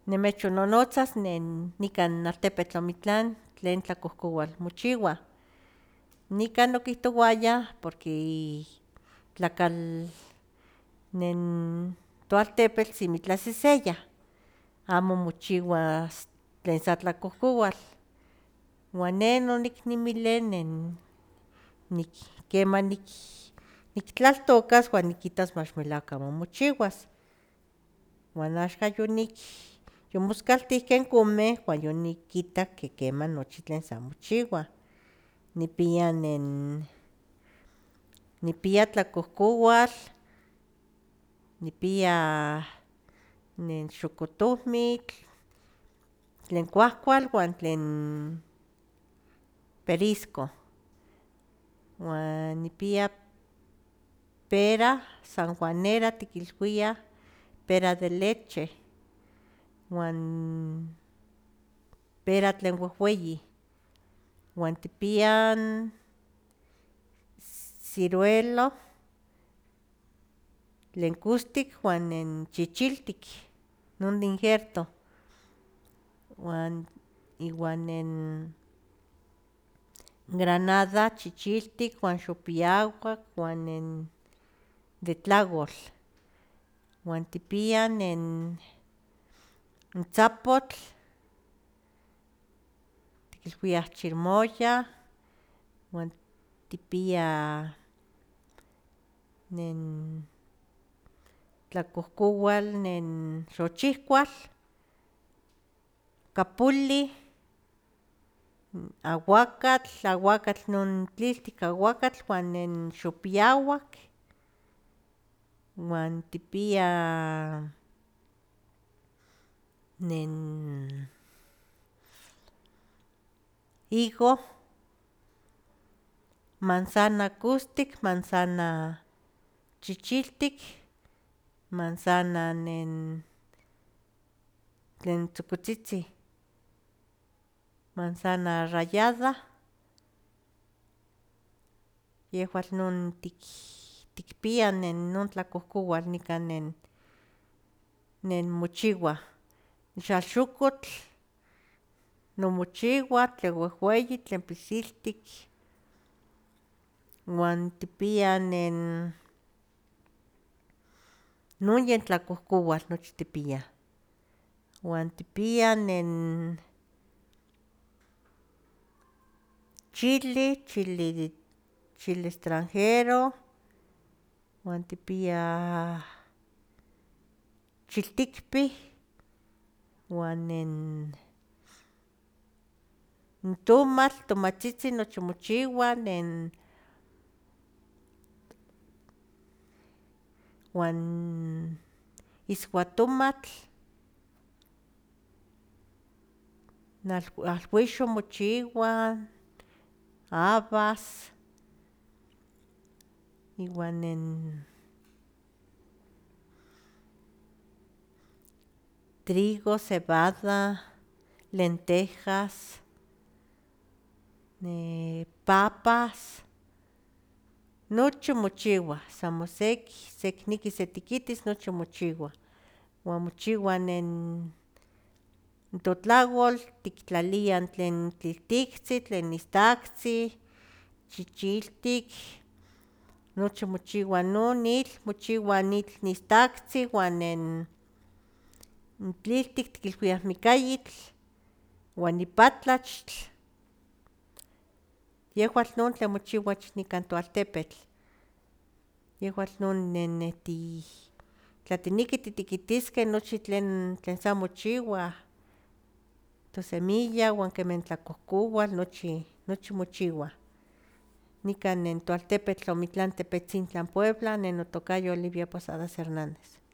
Nimechonnonotzas nikan altepetl Omitlán tlen tlakohkoual mochiwa, nikan okitowaya porque tlakal toaltepetl simitlaseseya, amo mochiwas tlen sa tlakohkoual, uan ne oniknemili keman niktlaltokas uan nikitas mach melahka amo mochiwas, uan axkan yomoskaltihkeh n komeh uan yonikitak ke keman nochi tlen sa mochiwa, nipia tlakohkoual, nipia xokotohmitl, tlen kuahkual uan tlen perisco, uan nipia pera sanjuanera tikilwiah, pera de leche, uan pera tlen wehweyi, uan tipia ciruelo tlen kustik uan chichiltik, non de injerto, uan iwan granada chichiltik uan xopiawak uan de tlawol, uan tipia tzapotl, tikilwiah chirmoya, uan tipia tlakohkoual xochihkual, kapuli, aguakatl non tliltik aguakatl uan xopiawak, uan tipia higo, manzana kustik, manzana chichiltik, manzana tlen tzokotzitzin, manzana rayada, yehuatl non tikpia non tlakohkoual nikan mochiwa, xalxokotl no mochiwa tlen wehweyi tlen pisiltik, uan tipia non yen tlakohkoual nochi tipiah, uan tipia chili extranjero, uan tipia chiltikpih, uan tomatl, tomatzitzin nochi mochiwa, uan iswatomatl, ahwixo mochiwa, habas, iwan trigo, cebada, lentejas, papas, nochi mochiwa san sekneki setikitis nochi mochiwa, uan mochiwa totlawol tiktlaliah tlen tiltiktzin, tlen istaktzin, chichiltik, nochi mochiwa non, nitl mochiwa nitl istaktzin uan tliltik tikilwiah mikayitl, uan ipatlachtl, yehuatl non tlen mochiwa ich nikan toaltepetl, yehuatl non tla tikneki titekitiskeh nochi tlen sa mochiwa, tosemilla uan kemin tlakohkoual nochi mochiwa, nikan toaltepetl Omitlán Tepetzintlan Puebla, ne notokayo Olivia Posadas Hernández.